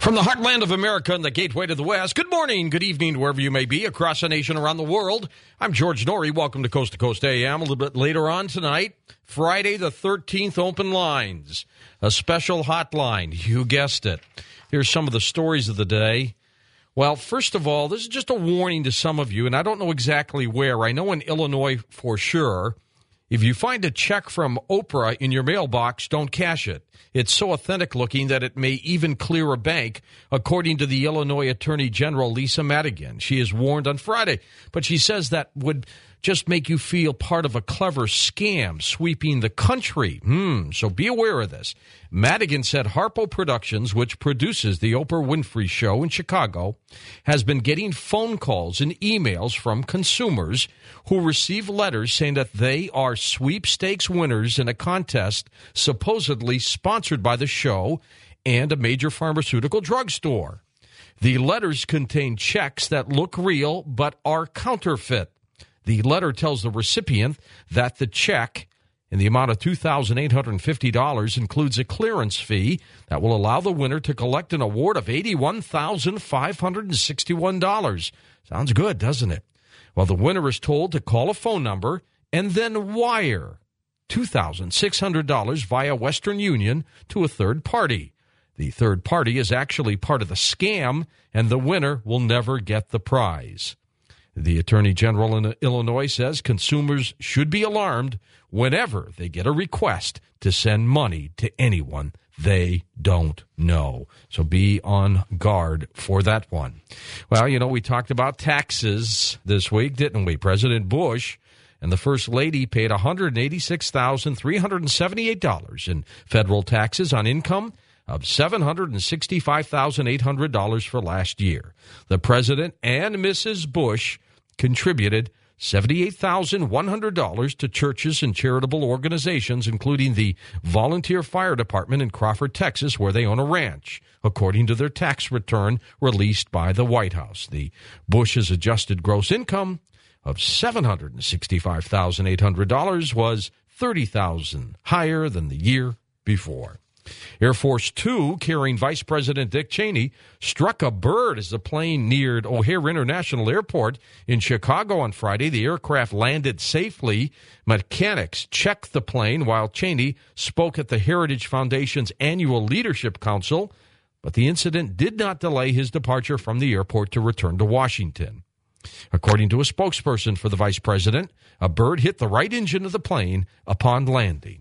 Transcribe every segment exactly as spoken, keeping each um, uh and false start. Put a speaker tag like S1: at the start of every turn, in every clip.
S1: From the heartland of America and the gateway to the West, good morning, good evening, wherever you may be, across the nation, around the world. I'm George Norrie. Welcome to Coast to Coast A M. A little bit later on tonight, Friday the thirteenth, open lines, a special hotline. You guessed it. Here's some of the stories of the day. Well, first of all, this is just a warning to some of you, and I don't know exactly where. I know in Illinois for sure. If you find a check from Oprah in your mailbox, don't cash it. It's so authentic looking that it may even clear a bank, according to the Illinois Attorney General, Lisa Madigan. She is warned on Friday, but she says that would just make you feel part of a clever scam sweeping the country. Hmm, so be aware of this. Madigan said Harpo Productions, which produces the Oprah Winfrey Show in Chicago, has been getting phone calls and emails from consumers who receive letters saying that they are sweepstakes winners in a contest supposedly sponsored by the show and a major pharmaceutical drugstore. The letters contain checks that look real but are counterfeit. The letter tells the recipient that the check in the amount of two thousand eight hundred fifty dollars includes a clearance fee that will allow the winner to collect an award of eighty-one thousand five hundred sixty-one dollars. Sounds good, doesn't it? Well, the winner is told to call a phone number and then wire two thousand six hundred dollars via Western Union to a third party. The third party is actually part of the scam, and the winner will never get the prize. The Attorney General in Illinois says consumers should be alarmed whenever they get a request to send money to anyone they don't know. So be on guard for that one. Well, you know, we talked about taxes this week, didn't we? President Bush and the First Lady paid one hundred eighty-six thousand three hundred seventy-eight dollars in federal taxes on income of seven hundred sixty-five thousand eight hundred dollars for last year. The President and Missus Bush contributed seventy-eight thousand one hundred dollars to churches and charitable organizations, including the Volunteer Fire Department in Crawford, Texas, where they own a ranch, according to their tax return released by the White House. The Bush's adjusted gross income of seven hundred sixty-five thousand eight hundred dollars was thirty thousand dollars higher than the year before. Air Force Two, carrying Vice President Dick Cheney, struck a bird as the plane neared O'Hare International Airport in Chicago on Friday. The aircraft landed safely. Mechanics checked the plane while Cheney spoke at the Heritage Foundation's annual Leadership Council, but the incident did not delay his departure from the airport to return to Washington. According to a spokesperson for the vice president, a bird hit the right engine of the plane upon landing.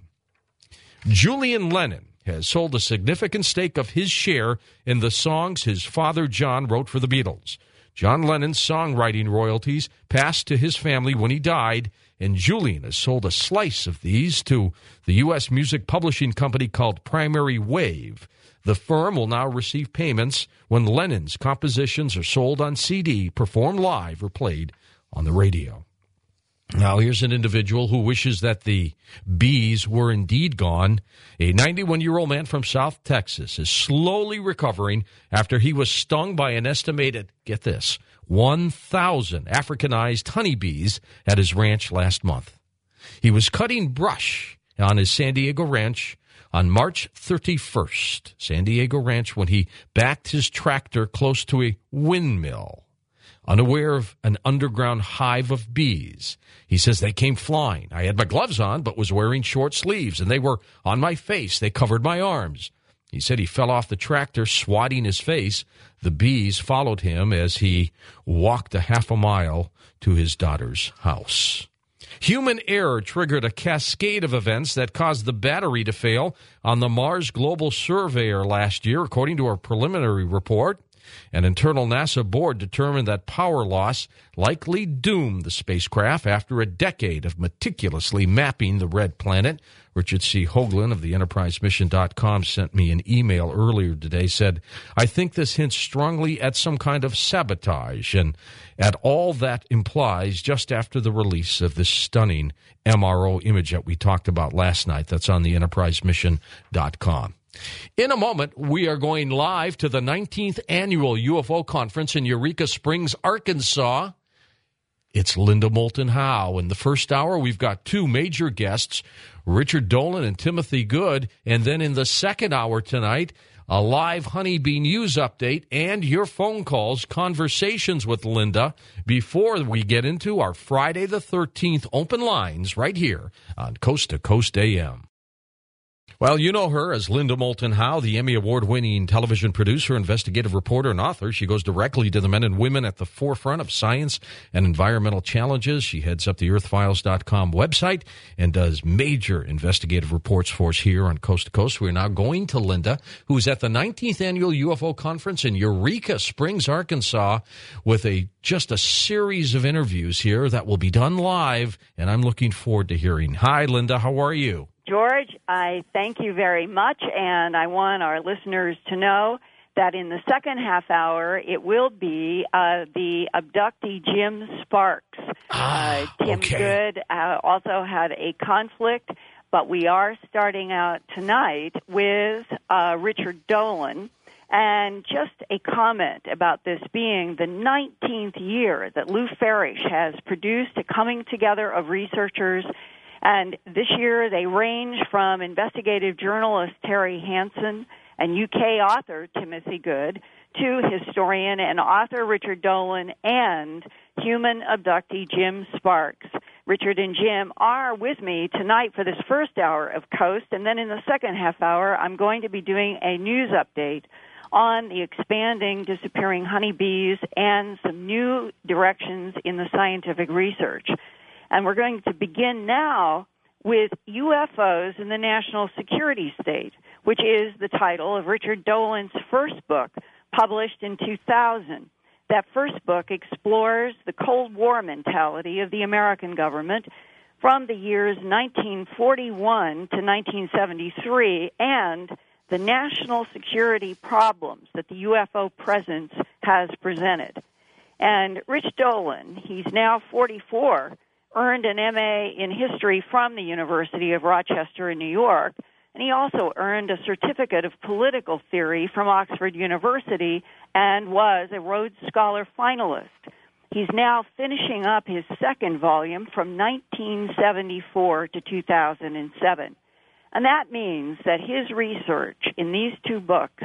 S1: Julian Lennon has sold a significant stake of his share in the songs his father John wrote for the Beatles. John Lennon's songwriting royalties passed to his family when he died, and Julian has sold a slice of these to the U S music publishing company called Primary Wave. The firm will now receive payments when Lennon's compositions are sold on C D, performed live, or played on the radio. Now, here's an individual who wishes that the bees were indeed gone. A ninety-one-year-old man from South Texas is slowly recovering after he was stung by an estimated, get this, one thousand Africanized honeybees at his ranch last month. He was cutting brush on his San Diego ranch on March thirty-first, San Diego ranch, when he backed his tractor close to a windmill, unaware of an underground hive of bees. He says they came flying. I had my gloves on, but was wearing short sleeves, and they were on my face. They covered my arms. He said he fell off the tractor, swatting his face. The bees followed him as he walked a half a mile to his daughter's house. Human error triggered a cascade of events that caused the battery to fail on the Mars Global Surveyor last year, according to a preliminary report. An internal NASA board determined that power loss likely doomed the spacecraft after a decade of meticulously mapping the red planet. Richard C. Hoagland of the Enterprise Mission dot com sent me an email earlier today, said, I think this hints strongly at some kind of sabotage and at all that implies just after the release of this stunning M R O image that we talked about last night that's on the Enterprise Mission dot com. In a moment, we are going live to the nineteenth Annual U F O Conference in Eureka Springs, Arkansas. It's Linda Moulton Howe. In the first hour, we've got two major guests, Richard Dolan and Timothy Good. And then in the second hour tonight, a live honeybee news update, and your phone calls, conversations with Linda before we get into our Friday the thirteenth open lines right here on Coast to Coast A M. Well, you know her as Linda Moulton Howe, the Emmy Award-winning television producer, investigative reporter, and author. She goes directly to the men and women at the forefront of science and environmental challenges. She heads up the earth files dot com website and does major investigative reports for us here on Coast to Coast. We're now going to Linda, who's at the nineteenth Annual U F O Conference in Eureka Springs, Arkansas, with a just a series of interviews here that will be done live, and I'm looking forward to hearing. Hi, Linda. How are you?
S2: George, I thank you very much, and I want our listeners to know that in the second half hour, it will be uh, the abductee Jim Sparks.
S1: Ah,
S2: uh, Tim
S1: okay.
S2: Good uh, also had a conflict, but we are starting out tonight with uh, Richard Dolan. And just a comment about this being the nineteenth year that Lou Farish has produced a coming together of researchers. And this year they range from investigative journalist Terry Hansen and U K author Timothy Good to historian and author Richard Dolan and human abductee Jim Sparks. Richard and Jim are with me tonight for this first hour of Coast, and then in the second half hour I'm going to be doing a news update on the expanding disappearing honeybees and some new directions in the scientific research. And we're going to begin now with U F Os in the National Security State, which is the title of Richard Dolan's first book, published in two thousand. That first book explores the Cold War mentality of the American government from the years nineteen forty-one to nineteen seventy-three and the national security problems that the U F O presence has presented. And Rich Dolan, he's now forty-four, earned an M A in history from the University of Rochester in New York, and he also earned a certificate of political theory from Oxford University and was a Rhodes Scholar finalist. He's now finishing up his second volume from nineteen seventy-four to two thousand seven. And that means that his research in these two books,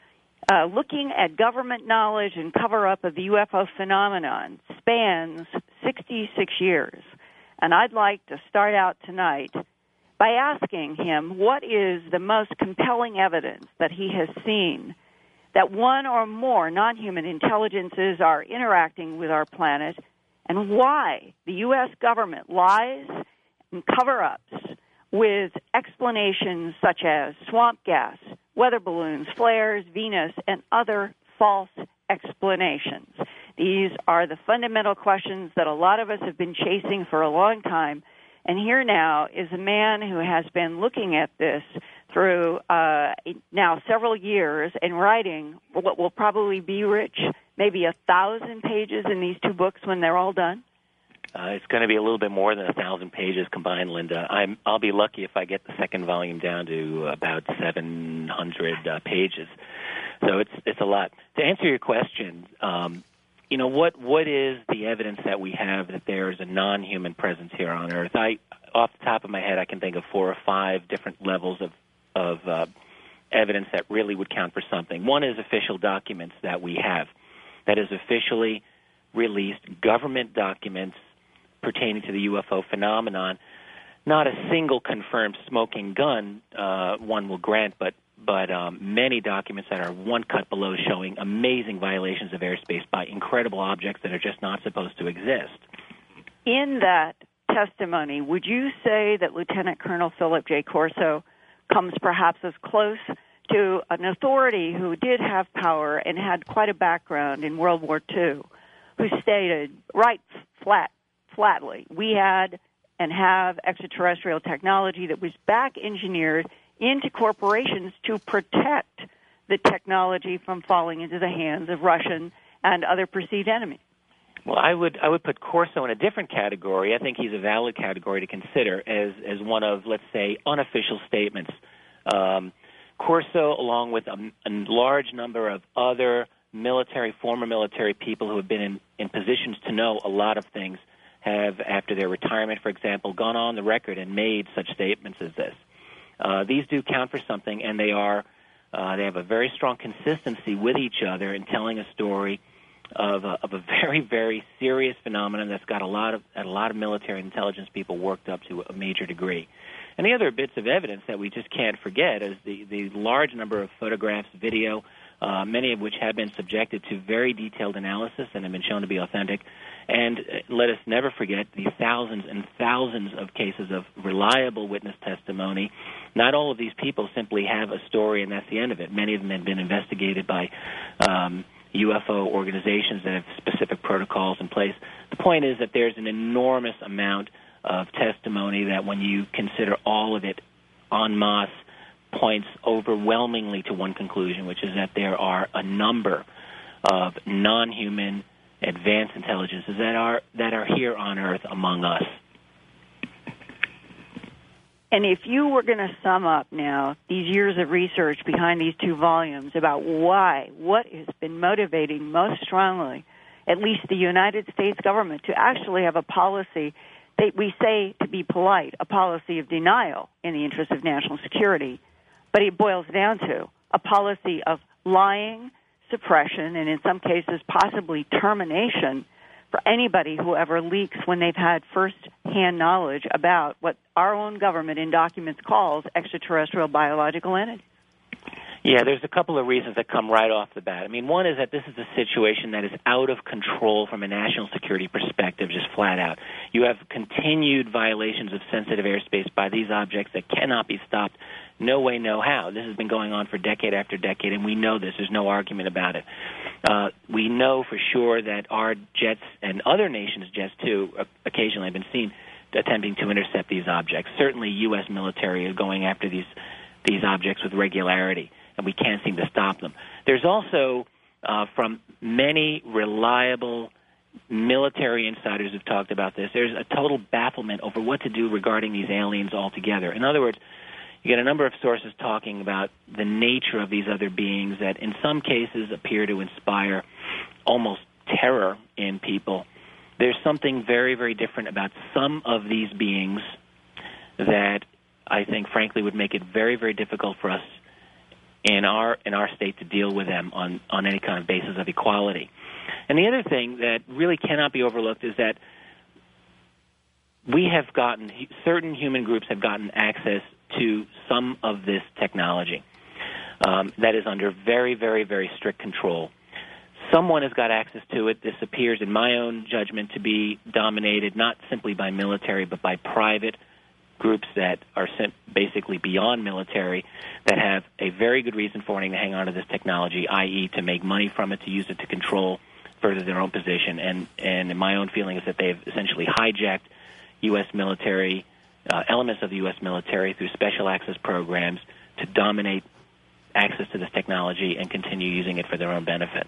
S2: uh, looking at government knowledge and cover-up of the U F O phenomenon, spans sixty-six years. And I'd like to start out tonight by asking him what is the most compelling evidence that he has seen that one or more non-human intelligences are interacting with our planet, and why the U S government lies and cover-ups with explanations such as swamp gas, weather balloons, flares, Venus, and other false explanations. These are the fundamental questions that a lot of us have been chasing for a long time. And here now is a man who has been looking at this through uh, now several years and writing what will probably be, Rich, maybe a thousand pages in these two books when they're all done.
S3: Uh, it's going to be a little bit more than a thousand pages combined, Linda. I'm, I'll be lucky if I get the second volume down to about seven hundred uh, pages. So it's it's a lot. To answer your question, um, you know, what what is the evidence that we have that there is a non-human presence here on Earth? I, off the top of my head, I can think of four or five different levels of of uh, evidence that really would count for something. One is official documents that we have, that is officially released government documents pertaining to the U F O phenomenon. Not a single confirmed smoking gun, uh, one will grant, but but um, many documents that are one cut below showing amazing violations of airspace by incredible objects that are just not supposed to exist.
S2: In that testimony, would you say that Lieutenant Colonel Philip J. Corso comes perhaps as close to an authority who did have power and had quite a background in World War Two, who stated right flat, flatly, we had and have extraterrestrial technology that was back engineered into corporations to protect the technology from falling into the hands of Russian and other perceived enemies?
S3: Well, I would I would put Corso in a different category. I think he's a valid category to consider as, as one of, let's say, unofficial statements. Um, Corso, along with a, a large number of other military, former military people who have been in, in positions to know a lot of things, have, after their retirement, for example, gone on the record and made such statements as this. Uh, these do count for something, and they are Uh, they have a very strong consistency with each other in telling a story of a, of a very, very serious phenomenon that's got a lot of a lot of military intelligence people worked up to a major degree. And the other bits of evidence that we just can't forget is the, the large number of photographs, video, uh, many of which have been subjected to very detailed analysis and have been shown to be authentic. And uh, let us never forget the thousands and thousands of cases of reliable witness testimony. Not all of these people simply have a story and that's the end of it. Many of them have been investigated by um, U F O organizations that have specific protocols in place. The point is that there's an enormous amount of testimony that when you consider all of it en masse points overwhelmingly to one conclusion, which is that there are a number of non-human advanced intelligences that are that are here on Earth among us.
S2: And if you were going to sum up now these years of research behind these two volumes about why, what has been motivating most strongly, at least the United States government, to actually have a policy that we say, to be polite, a policy of denial in the interest of national security, but it boils down to a policy of lying, suppression, and in some cases possibly termination for anybody who ever leaks when they've had first-hand knowledge about what our own government in documents calls extraterrestrial biological entities.
S3: Yeah, there's a couple of reasons that come right off the bat. I mean, one is that this is a situation that is out of control from a national security perspective, just flat out. You have continued violations of sensitive airspace by these objects that cannot be stopped. No way, no how. This has been going on for decade after decade, and we know this. There's no argument about it. Uh, we know for sure that our jets and other nations' jets, too, occasionally have been seen attempting to intercept these objects. Certainly U S military is going after these these objects with regularity, and we can't seem to stop them. There's also, uh, from many reliable military insiders who've talked about this, there's a total bafflement over what to do regarding these aliens altogether. In other words, you get a number of sources talking about the nature of these other beings that in some cases appear to inspire almost terror in people. There's something very, very different about some of these beings that I think, frankly, would make it very, very difficult for us in our in our state to deal with them on, on any kind of basis of equality. And the other thing that really cannot be overlooked is that we have gotten, certain human groups have gotten access to some of this technology um, that is under very, very, very strict control. Someone has got access to it. This appears, in my own judgment, to be dominated not simply by military, but by private groups that are sent basically beyond military that have a very good reason for wanting to hang on to this technology, that is to make money from it, to use it to control further their own position. And, and in my own feeling is that they've essentially hijacked U S military, uh, elements of the U S military through special access programs to dominate access to this technology and continue using it for their own benefit.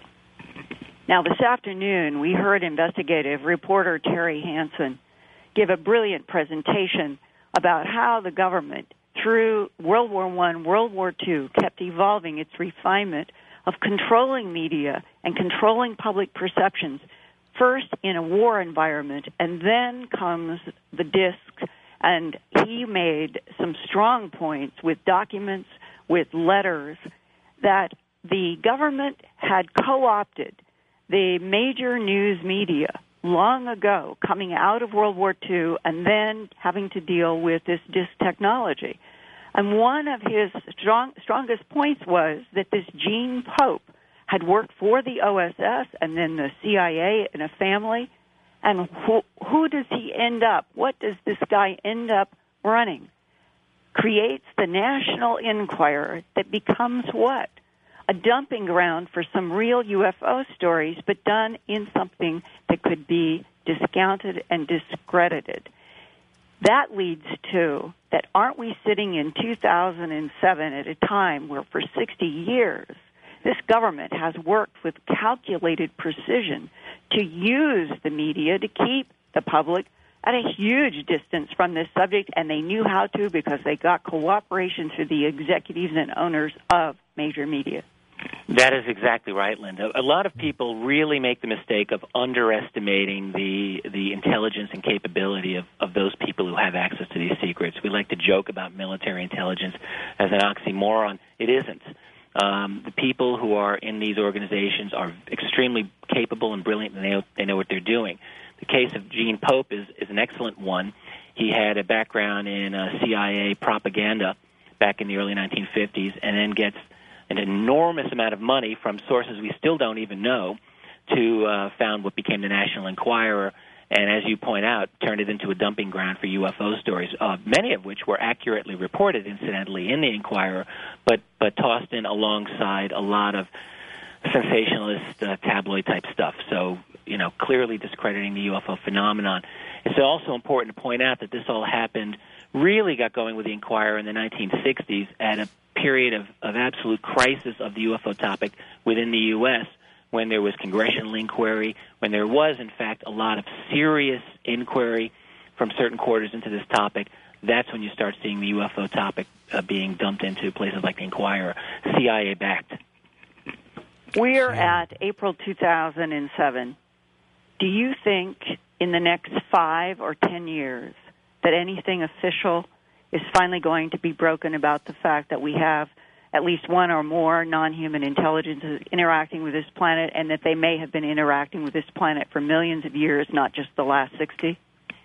S2: Now, this afternoon, we heard investigative reporter Terry Hansen give a brilliant presentation about how the government, through World War One, World War Two, kept evolving its refinement of controlling media and controlling public perceptions, first in a war environment, and then comes the discs. And he made some strong points with documents, with letters, that the government had co-opted the major news media long ago, coming out of World War Two, and then having to deal with this disc technology. And one of his strong, strongest points was that this Gene Pope had worked for the O S S and then the C I A in a family. And who, who does he end up? What does this guy end up running? Creates the National Enquirer that becomes what? A dumping ground for some real U F O stories, but done in something that could be discounted and discredited. That leads to that aren't we sitting in two thousand seven at a time where for sixty years this government has worked with calculated precision to use the media to keep the public at a huge distance from this subject, and they knew how to because they got cooperation through the executives and owners of major media.
S3: That is exactly right, Linda. A lot of people really make the mistake of underestimating the the intelligence and capability of, of those people who have access to these secrets. We like to joke about military intelligence as an oxymoron. It isn't. Um, the people who are in these organizations are extremely capable and brilliant, and they know, they know what they're doing. The case of Gene Pope is, is an excellent one. He had a background in uh, C I A propaganda back in the early nineteen fifties, and then gets an enormous amount of money from sources we still don't even know to uh, found what became the National Enquirer, and as you point out, turned it into a dumping ground for U F O stories, uh, many of which were accurately reported, incidentally, in the Enquirer, but, but tossed in alongside a lot of sensationalist uh, tabloid-type stuff. So, you know, clearly discrediting the U F O phenomenon. It's also important to point out that this all happened, really got going with the Enquirer in the nineteen sixties at a period of, of absolute crisis of the U F O topic within the U S, when there was congressional inquiry, when there was, in fact, a lot of serious inquiry from certain quarters into this topic. That's when you start seeing the U F O topic uh, being dumped into places like the Enquirer, C I A-backed.
S2: We're at April two thousand seven. Do you think in the next five or ten years that anything official is finally going to be broken about the fact that we have at least one or more non-human intelligences interacting with this planet, and that they may have been interacting with this planet for millions of years, not just the last sixty?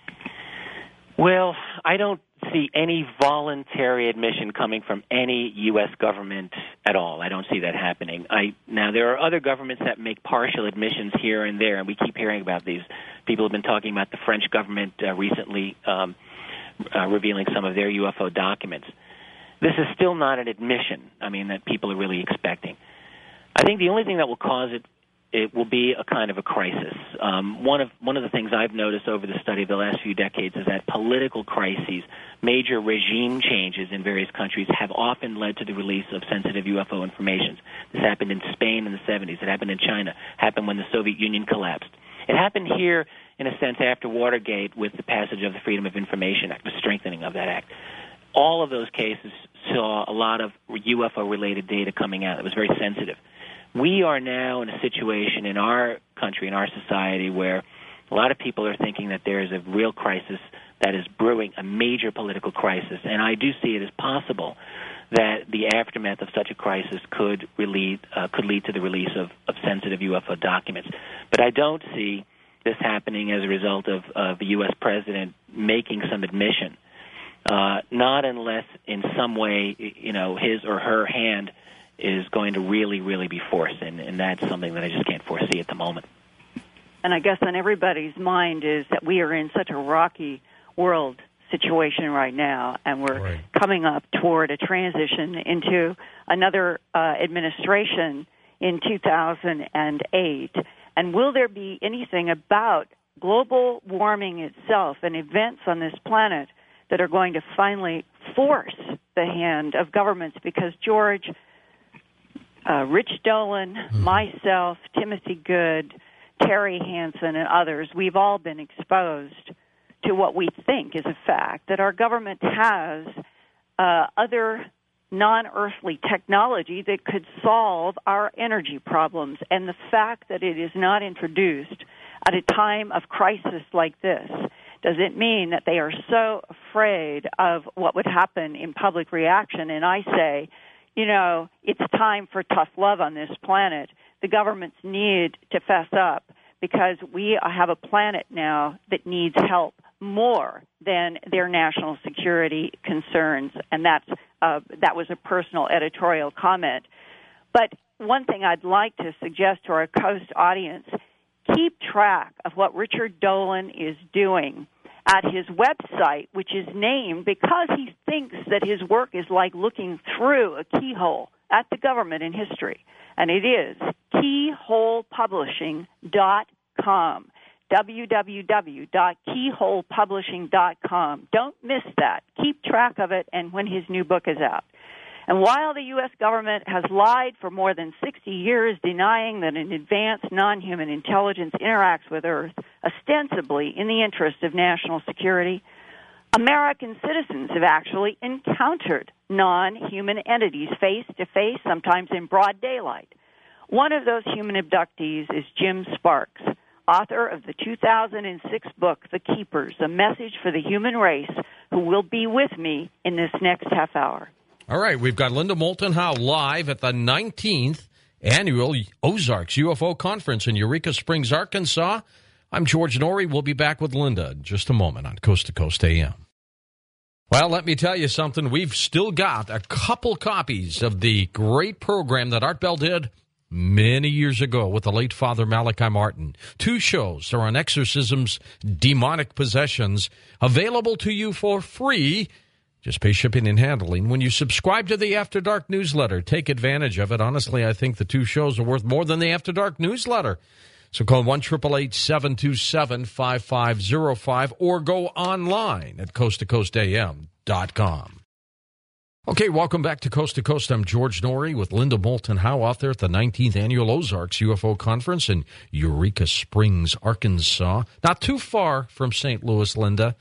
S3: Well, I don't see any voluntary admission coming from any U S government at all. I don't see that happening. I, now, there are other governments that make partial admissions here and there, and we keep hearing about these. People have been talking about the French government uh, recently um, uh, revealing some of their U F O documents. This is still not an admission, I mean, that people are really expecting. I think the only thing that will cause it, it will be a kind of a crisis. Um, one of one of the things I've noticed over the study of the last few decades is that political crises, major regime changes in various countries have often led to the release of sensitive U F O information. This happened in Spain in the seventies. It happened in China. Happened when the Soviet Union collapsed. It happened here, in a sense, after Watergate with the passage of the Freedom of Information Act, the strengthening of that act. All of those cases saw a lot of U F O-related data coming out that was very sensitive. We are now in a situation in our country, in our society, where a lot of people are thinking that there is a real crisis that is brewing, a major political crisis, and I do see it as possible that the aftermath of such a crisis could, lead, uh, could lead to the release of, of sensitive U F O documents. But I don't see this happening as a result of, of the U S president making some admission. Uh, not unless in some way, you know, his or her hand is going to really, really be forced, and, and that's something that I just can't foresee at the moment.
S2: And I guess on everybody's mind is that we are in such a rocky world situation right now, and we're right. coming up toward a transition into another uh, administration in two thousand eight. And will there be anything about global warming itself and events on this planet that are going to finally force the hand of governments? Because, George, uh, Rich Dolan, mm-hmm. myself, Timothy Good, Terry Hansen, and others, we've all been exposed to what we think is a fact, that our government has uh, other non-earthly technology that could solve our energy problems. And the fact that it is not introduced at a time of crisis like this, does it mean that they are so afraid of what would happen in public reaction? And I say, you know, it's time for tough love on this planet. The governments need to fess up, because we have a planet now that needs help more than their national security concerns. And that's, uh, that was a personal editorial comment. But one thing I'd like to suggest to our Coast audience, keep track of what Richard Dolan is doing at his website, which is named because he thinks that his work is like looking through a keyhole at the government in history. And it is keyhole publishing dot com, w w w dot keyhole publishing dot com. Don't miss that. Keep track of it, and when his new book is out. And while the U S government has lied for more than sixty years, denying that an advanced non-human intelligence interacts with Earth, ostensibly in the interest of national security, American citizens have actually encountered non-human entities face-to-face, sometimes in broad daylight. One of those human abductees is Jim Sparks, author of the two thousand six book, The Keepers, a message for the human race, who will be with me in this next half hour.
S1: All right, we've got Linda Moulton Howe live at the nineteenth Annual Ozarks U F O Conference in Eureka Springs, Arkansas. I'm George Noory. We'll be back with Linda in just a moment on Coast to Coast A M. Well, let me tell you something. We've still got a couple copies of the great program that Art Bell did many years ago with the late Father Malachi Martin. Two shows are on exorcisms, demonic possessions, available to you for free. Just pay shipping and handling. When you subscribe to the After Dark newsletter, take advantage of it. Honestly, I think the two shows are worth more than the After Dark newsletter. So call one eight eight eight, seven two seven, five five zero five or go online at coast to coast a m dot com. Okay, welcome back to Coast to Coast. I'm George Noory with Linda Moulton Howe out there at the nineteenth Annual Ozarks U F O Conference in Eureka Springs, Arkansas. Not too far from Saint Louis, Linda.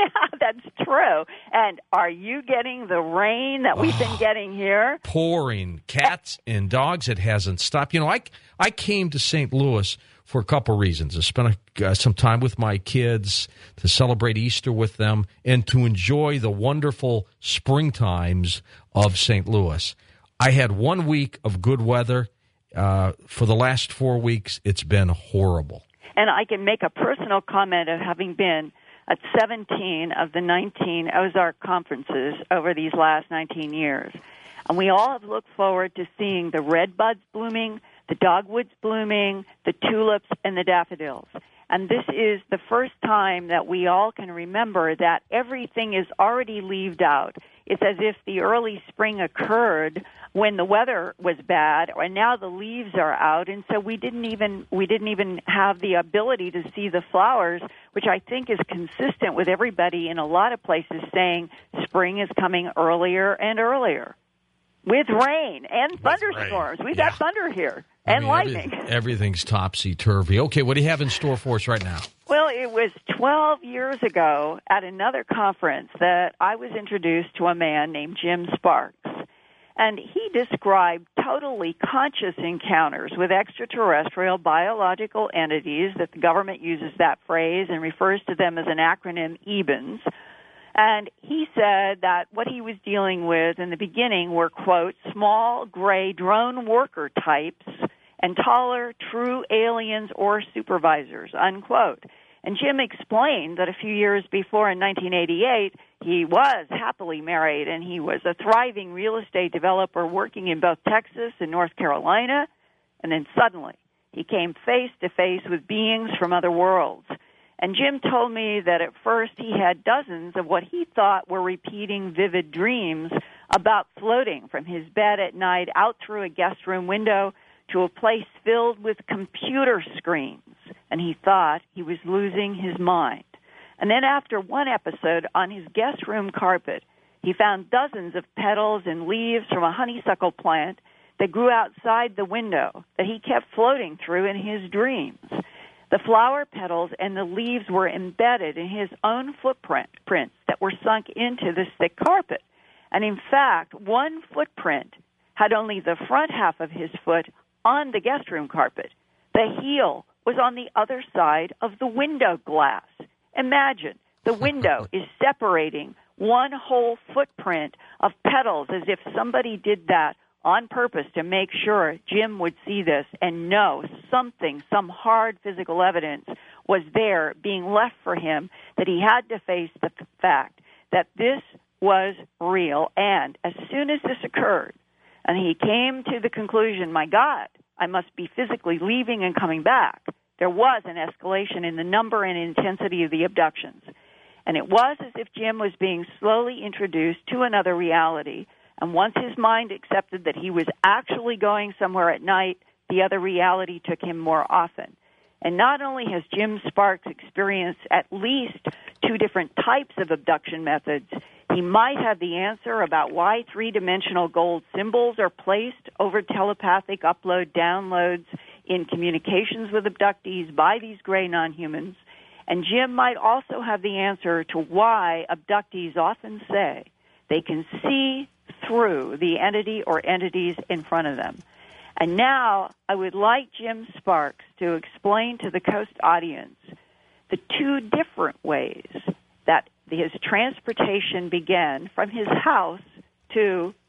S2: That's true. And are you getting the rain that we've been getting here?
S1: Pouring. Cats and dogs. It hasn't stopped. You know, I, I came to Saint Louis for a couple reasons. I spent a, uh, some time with my kids, to celebrate Easter with them, and to enjoy the wonderful spring times of Saint Louis. I had one week of good weather. Uh, for the last four weeks, it's been horrible.
S2: And I can make a personal comment of having been at seventeen of the nineteen Ozark conferences over these last nineteen years. And we all have looked forward to seeing the red buds blooming, the dogwoods blooming, the tulips, and the daffodils. And this is the first time that we all can remember that everything is already leaved out. It's as if the early spring occurred when the weather was bad, and now the leaves are out, and so we didn't even we didn't even have the ability to see the flowers, which I think is consistent with everybody in a lot of places saying spring is coming earlier and earlier. With rain and thunderstorms. We've yeah. got thunder here and I mean, lightning.
S1: Everything, everything's topsy-turvy. Okay, what do you have in store for us right now?
S2: Well, it was twelve years ago at another conference that I was introduced to a man named Jim Sparks. And he described totally conscious encounters with extraterrestrial biological entities, that the government uses that phrase and refers to them as an acronym, E B N S. And he said that what he was dealing with in the beginning were, quote, small, gray drone worker types and taller, true aliens or supervisors, unquote. And Jim explained that a few years before, in nineteen eighty-eight, he was happily married, and he was a thriving real estate developer working in both Texas and North Carolina. And then suddenly, he came face to face with beings from other worlds. And Jim told me that at first he had dozens of what he thought were repeating vivid dreams about floating from his bed at night out through a guest room window to a place filled with computer screens. And he thought he was losing his mind. And then after one episode on his guest room carpet, he found dozens of petals and leaves from a honeysuckle plant that grew outside the window that he kept floating through in his dreams. The flower petals and the leaves were embedded in his own footprints that were sunk into this thick carpet. And in fact, one footprint had only the front half of his foot on the guest room carpet. The heel was on the other side of the window glass. Imagine, the window is separating one whole footprint of petals, as if somebody did that on purpose to make sure Jim would see this and know something, some hard physical evidence was there being left for him, that he had to face the fact that this was real. And as soon as this occurred, and he came to the conclusion, my God, I must be physically leaving and coming back, there was an escalation in the number and intensity of the abductions. And it was as if Jim was being slowly introduced to another reality. And once his mind accepted that he was actually going somewhere at night, the other reality took him more often. And not only has Jim Sparks experienced at least two different types of abduction methods, he might have the answer about why three-dimensional gold symbols are placed over telepathic upload downloads in communications with abductees by these gray non-humans. And Jim might also have the answer to why abductees often say they can see through the entity or entities in front of them. And now I would like Jim Sparks to explain to the Coast audience the two different ways that his transportation began from his house to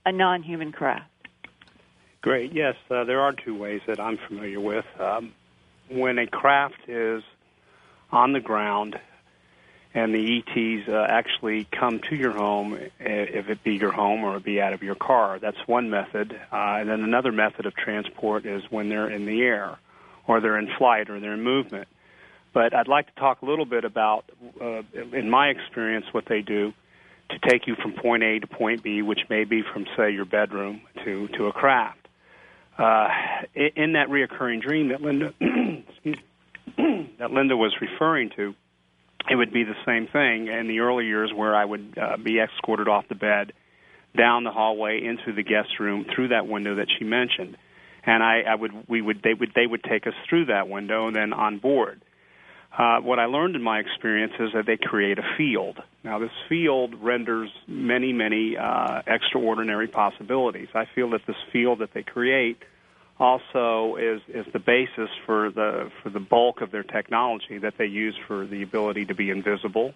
S2: a non-human craft?
S4: Great. Yes, uh, there are two ways that I'm familiar with. Um, when a craft is on the ground and the E Ts uh, actually come to your home, if it be your home or it be out of your car, that's one method. Uh, and then another method of transport is when they're in the air, or they're in flight, or they're in movement. But I'd like to talk a little bit about, uh, in my experience, what they do to take you from point A to point B, which may be from, say, your bedroom to, to a craft. Uh, in that reoccurring dream that Linda, excuse me, that Linda was referring to, it would be the same thing in the early years where I would uh, be escorted off the bed, down the hallway, into the guest room, through that window that she mentioned. And I, I would, we would, they would, they would take us through that window and then on board. Uh, what I learned in my experience is that they create a field. Now, this field renders many, many uh, extraordinary possibilities. I feel that this field that they create also is, is the basis for the for the bulk of their technology that they use for the ability to be invisible,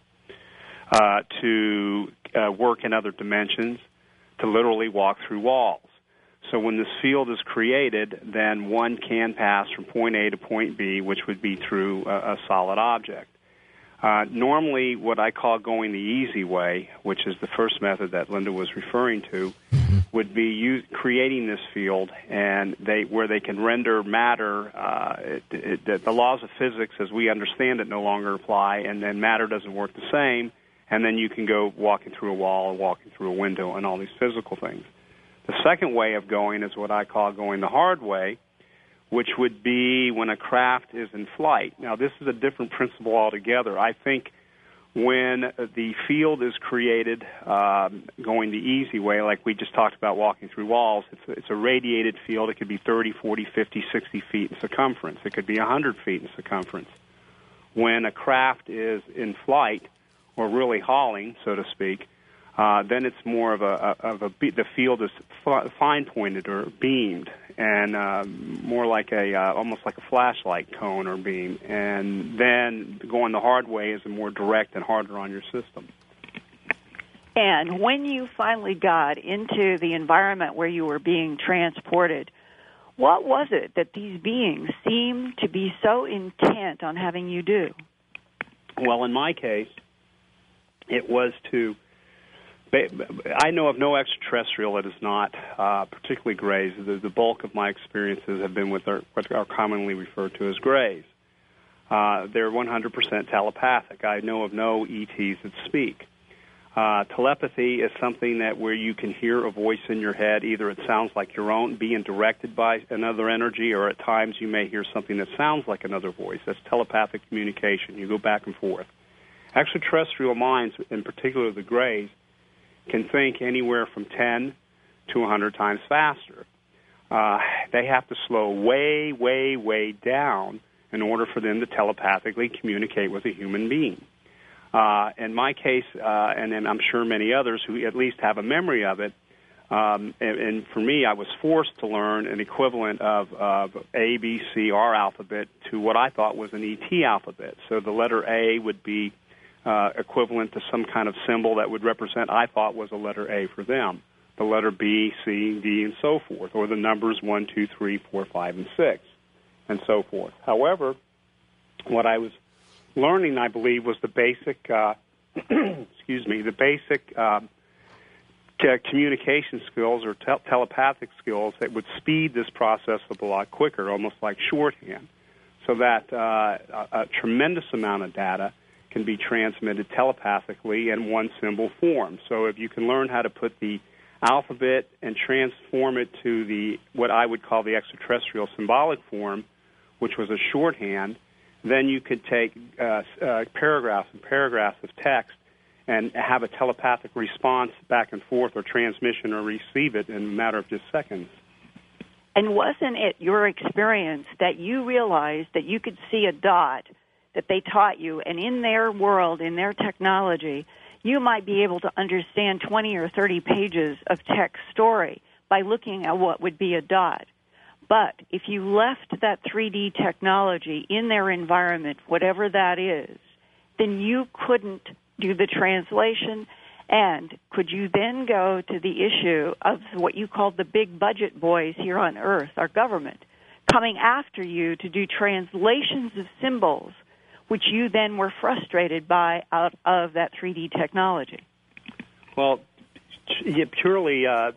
S4: uh, to uh, work in other dimensions, to literally walk through walls. So when this field is created, then one can pass from point A to point B, which would be through a, a solid object. Uh, normally, what I call going the easy way, which is the first method that Linda was referring to, would be use, creating this field, and they where they can render matter. Uh, it, it, the laws of physics, as we understand it, no longer apply, and then matter doesn't work the same. And then you can go walking through a wall, or walking through a window, and all these physical things. The second way of going is what I call going the hard way, which would be when a craft is in flight. Now, this is a different principle altogether. I think when the field is created um, going the easy way, like we just talked about walking through walls, it's a, it's a radiated field. It could be thirty, forty, fifty, sixty feet in circumference. It could be one hundred feet in circumference. When a craft is in flight, or really hauling, so to speak, Uh, then it's more of a, of a the field is fine pointed or beamed, and uh, more like a uh, almost like a flashlight cone or beam. And then going the hard way is more direct and harder on your system.
S2: And when you finally got into the environment where you were being transported, what was it that these beings seemed to be so intent on having you do?
S4: Well, in my case, it was to. I know of no extraterrestrial that is not, uh, particularly Greys. The, the bulk of my experiences have been with our, what are commonly referred to as Greys. Uh, they're one hundred percent telepathic. I know of no E Ts that speak. Uh, telepathy is something that where you can hear a voice in your head. Either it sounds like your own being directed by another energy, or at times you may hear something that sounds like another voice. That's telepathic communication. You go back and forth. Extraterrestrial minds, in particular the Greys, can think anywhere from ten to one hundred times faster. Uh, they have to slow way, way, way down in order for them to telepathically communicate with a human being. Uh, in my case, uh, and then I'm sure many others who at least have a memory of it, um, and, and for me, I was forced to learn an equivalent of, of A, B, C, R alphabet to what I thought was an E T alphabet. So the letter A would be Uh, equivalent to some kind of symbol that would represent, I thought, was a letter A for them. The letter B, C, D, and so forth, or the numbers one, two, three, four, five, and six, and so forth. However, what I was learning, I believe, was the basic, uh, excuse me, the basic uh, communication skills or te- telepathic skills that would speed this process up a lot quicker, almost like shorthand, so that uh, a, a tremendous amount of data can be transmitted telepathically in one symbol form. So if you can learn how to put the alphabet and transform it to the what I would call the extraterrestrial symbolic form, which was a shorthand, then you could take uh, uh, paragraphs and paragraphs of text and have a telepathic response back and forth, or transmission, or receive it in a matter of just seconds.
S2: And wasn't it your experience that you realized that you could see a dot that they taught you, and in their world, in their technology, you might be able to understand twenty or thirty pages of text story by looking at what would be a dot. But if you left that three D technology in their environment, whatever that is, then you couldn't do the translation, And could you then go to the issue of what you call the big budget boys here on Earth, our government, coming after you to do translations of symbols, which you then were frustrated by out of that three D technology?
S4: Well, yeah, purely uh,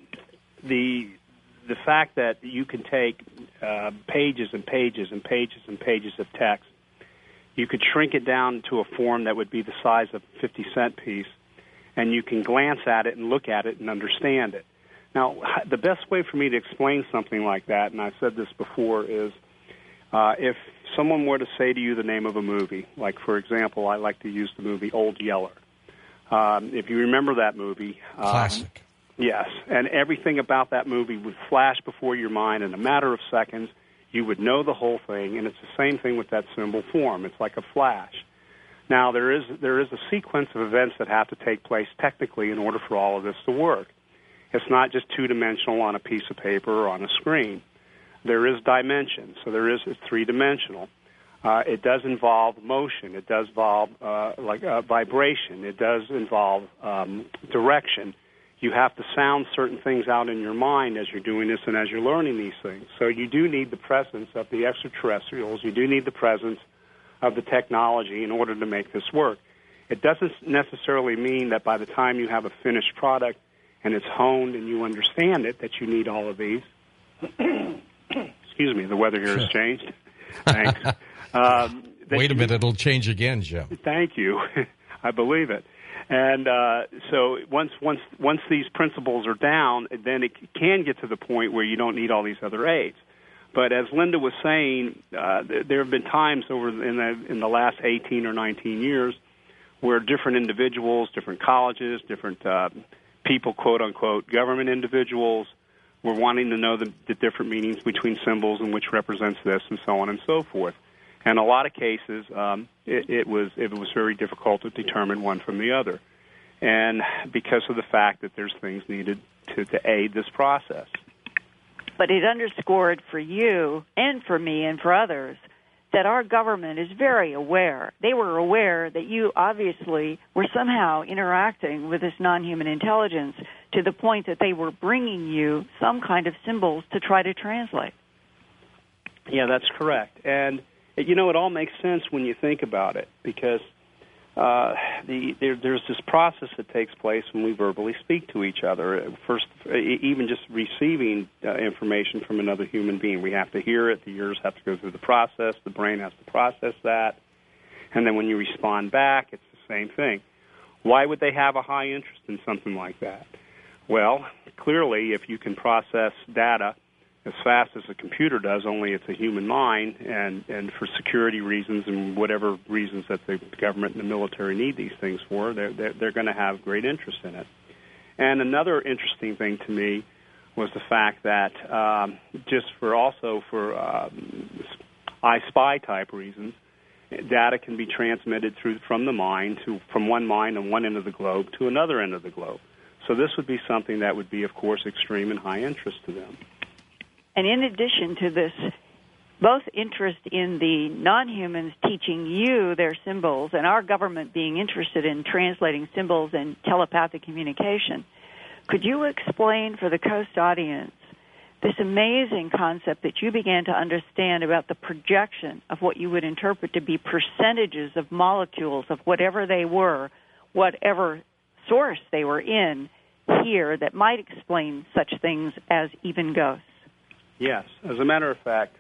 S4: the the fact that you can take uh, pages and pages and pages and pages of text, you could shrink it down to a form that would be the size of a fifty cent piece, and you can glance at it and look at it and understand it. Now, the best way for me to explain something like that, and I've said this before, is uh, if someone were to say to you the name of a movie, like, for example, I like to use the movie Old Yeller. Um, if you remember that movie. Um,
S1: Classic.
S4: Yes, and everything about that movie would flash before your mind in a matter of seconds. You would know the whole thing, and it's the same thing with that symbol form. It's like a flash. Now, there is there is a sequence of events that have to take place technically in order for all of this to work. It's not just two-dimensional on a piece of paper or on a screen. There is dimension, so there is it's three-dimensional. Uh, it does involve motion. It does involve uh, like uh, vibration. It does involve um, direction. You have to sound certain things out in your mind as you're doing this and as you're learning these things. So you do need the presence of the extraterrestrials. You do need the presence of the technology in order to make this work. It doesn't necessarily mean that by the time you have a finished product and it's honed and you understand it, that you need all of these. Excuse me, the weather here has changed. Thanks. Um,
S1: Wait a minute, it'll change again, Joe.
S4: Thank you. I believe it. And uh, so once once once these principles are down, then it can get to the point where you don't need all these other aids. But as Linda was saying, uh, there have been times over in the in the last eighteen or nineteen years where different individuals, different colleges, different uh, people, quote unquote, government individuals, were wanting to know the, the different meanings between symbols and which represents this, and so on and so forth. And in a lot of cases, um, it, it was it was very difficult to determine one from the other, and because of the fact that there's things needed to, to aid this process.
S2: But it underscored for you and for me and for others that our government is very aware. They were aware that you obviously were somehow interacting with this non-human intelligence to the point that they were bringing you some kind of symbols to try to translate.
S4: Yeah, that's correct. And you know, it all makes sense when you think about it, because uh, the, there, there's this process that takes place when we verbally speak to each other. First, even just receiving uh, information from another human being, we have to hear it. The ears have to go through the process. The brain has to process that. And then when you respond back, it's the same thing. Why would they have a high interest in something like that? Well, clearly, if you can process data as fast as a computer does, only it's a human mind, and, and for security reasons and whatever reasons that the government and the military need these things for, they're, they're, they're going to have great interest in it. And another interesting thing to me was the fact that um, just for also for um, I spy type reasons, data can be transmitted through from the mind to from one mind on one end of the globe to another end of the globe. So this would be something that would be, of course, extreme and high interest to them.
S2: And in addition to this, both interest in the non-humans teaching you their symbols and our government being interested in translating symbols and telepathic communication, could you explain for the Coast audience this amazing concept that you began to understand about the projection of what you would interpret to be percentages of molecules of whatever they were, whatever source they were in here, that might explain such things as even ghosts?
S4: Yes. As a matter of fact,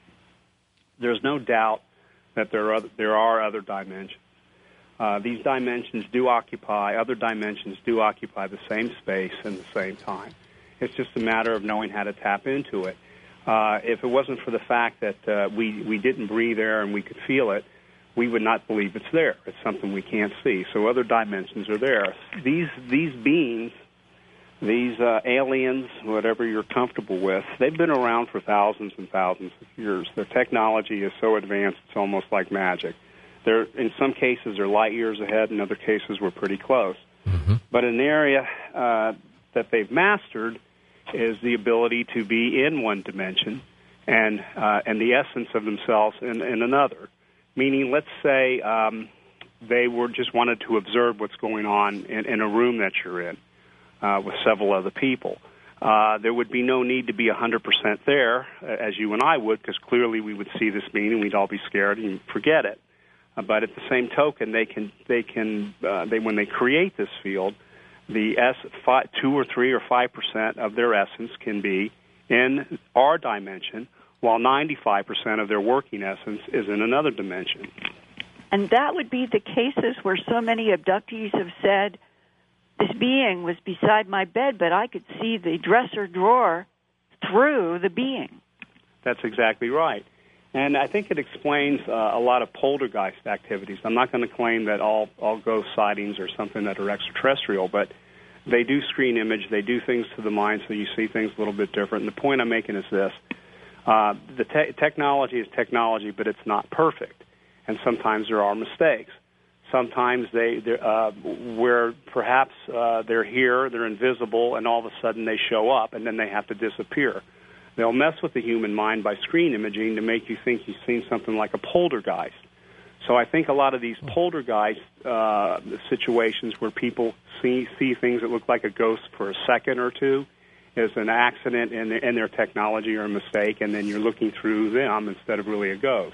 S4: there's no doubt that there are other, there are other dimensions. Uh, these dimensions do occupy, other dimensions do occupy the same space and the same time. It's just a matter of knowing how to tap into it. Uh, if it wasn't for the fact that uh, we, we didn't breathe air and we could feel it, we would not believe it's there. It's something we can't see. So other dimensions are there. These, these beings, these uh, aliens, whatever you're comfortable with, they've been around for thousands and thousands of years. Their technology is so advanced, it's almost like magic. They're, in some cases, they're light years ahead. In other cases, we're pretty close. Mm-hmm. But an area uh, that they've mastered is the ability to be in one dimension and uh, and the essence of themselves in, in another. Meaning, let's say um, they were just wanted to observe what's going on in, in a room that you're in uh, with several other people. Uh, there would be no need to be one hundred percent there, as you and I would, because clearly we would see this being and we'd all be scared and forget it. Uh, but at the same token, they can, they can, uh, they when they create this field, the S, five, two or three or five percent of their essence can be in our dimension, while ninety-five percent of their working essence is in another dimension.
S2: And that would be the cases where so many abductees have said, this being was beside my bed, but I could see the dresser drawer through the being.
S4: That's exactly right. And I think it explains uh, a lot of poltergeist activities. I'm not going to claim that all, all ghost sightings are something that are extraterrestrial, but they do screen image. They do things to the mind so you see things a little bit different. And the point I'm making is this. Uh, the te- technology is technology, but it's not perfect. And sometimes there are mistakes. Sometimes they, uh, where perhaps uh, they're here, they're invisible, and all of a sudden they show up, and then they have to disappear. They'll mess with the human mind by screen imaging to make you think you've seen something like a poltergeist. So I think a lot of these poltergeist uh, situations where people see, see things that look like a ghost for a second or two is an accident in, the, in their technology or a mistake, and then you're looking through them instead of really a ghost.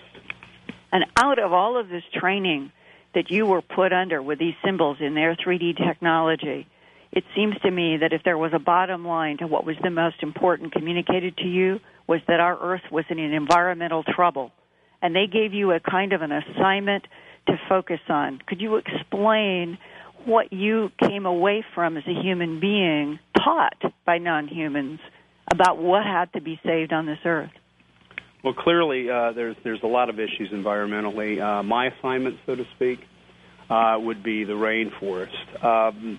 S2: And out of all of this training that you were put under with these symbols in their three D technology, it seems to me that if there was a bottom line to what was the most important communicated to you was that our Earth was in an environmental trouble, and they gave you a kind of an assignment to focus on. Could you explain what you came away from as a human being taught by non-humans about what had to be saved on this Earth?
S4: Well, clearly, uh, there's there's a lot of issues environmentally. Uh, my assignment, so to speak, uh, would be the rainforest. Um,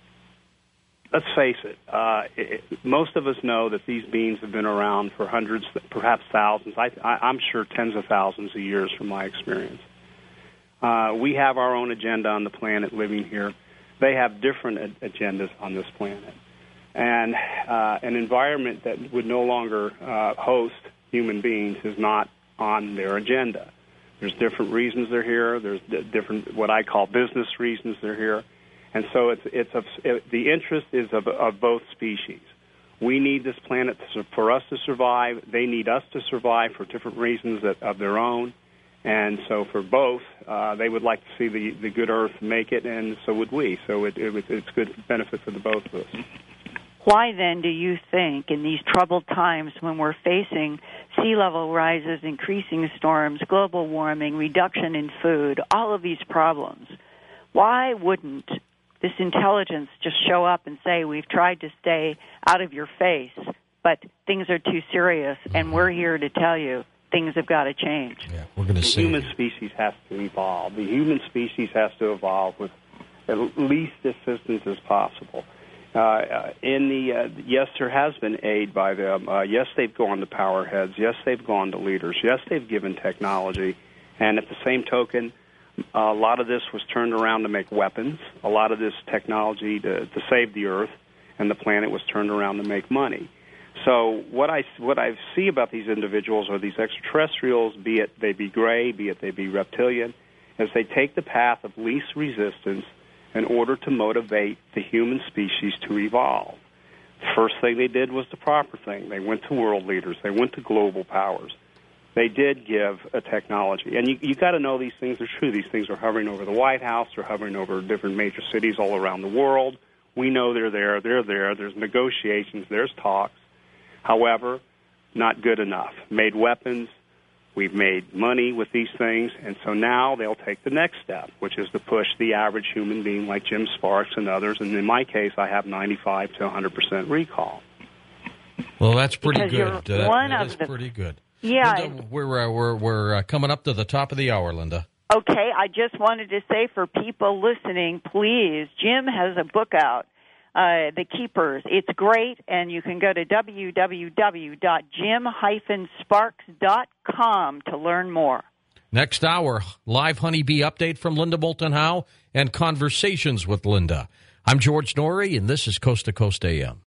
S4: let's face it, uh, it, most of us know that these beings have been around for hundreds, perhaps thousands. I, I, I'm sure tens of thousands of years from my experience. Uh, we have our own agenda on the planet living here. They have different ad- agendas on this planet. And uh, an environment that would no longer uh, host human beings is not on their agenda. There's different reasons they're here. There's d- different, what I call business reasons they're here. And so it's, it's of, it, the interest is of, of both species. We need this planet to, for us to survive. They need us to survive for different reasons that, of their own. And so for both, uh, they would like to see the, the good Earth make it, and so would we. So it, it, it's good benefit for the both of us.
S2: Why, then, do you think in these troubled times when we're facing sea level rises, increasing storms, global warming, reduction in food, all of these problems, why wouldn't this intelligence just show up and say, we've tried to stay out of your face, but things are too serious, and we're here to tell you things have got to change?
S1: Yeah, we're going to see.
S4: The human species has to evolve. The human species has to evolve with at least assistance as possible. Uh, in the uh, yes, there has been aid by them. Uh, yes, they've gone to power heads. Yes, they've gone to leaders. Yes, they've given technology. And at the same token, a lot of this was turned around to make weapons. A lot of this technology to, to save the Earth and the planet was turned around to make money. So what I what I see about these individuals or these extraterrestrials, be it they be gray, be it they be reptilian, is they take the path of least resistance in order to motivate the human species to evolve. The first thing they did was the proper thing. They went to world leaders. They went to global powers. They did give a technology. And you, you got to know these things are true. These things are hovering over the White House. They're hovering over different major cities all around the world. We know they're there. They're there. There's negotiations. There's talks. However, not good enough. Made weapons. We've made money with these things, and so now they'll take the next step, which is to push the average human being like Jim Sparks and others. And in my case, I have ninety-five to one hundred percent recall.
S1: Well, that's pretty
S2: Because
S1: good.
S2: you're
S1: Uh,
S2: one
S1: that
S2: of
S1: is
S2: the-
S1: pretty good.
S2: Yeah.
S1: Linda, we're uh, we're we're uh, coming up to the top of the hour, Linda.
S2: Okay, I just wanted to say for people listening, please, Jim has a book out, uh, The Keepers. It's great, and you can go to w w w dot jim dash sparks dot com to learn more.
S1: Next hour, live honeybee update from Linda Moulton Howe and conversations with Linda. I'm George Norrie, and this is Coast to Coast A M.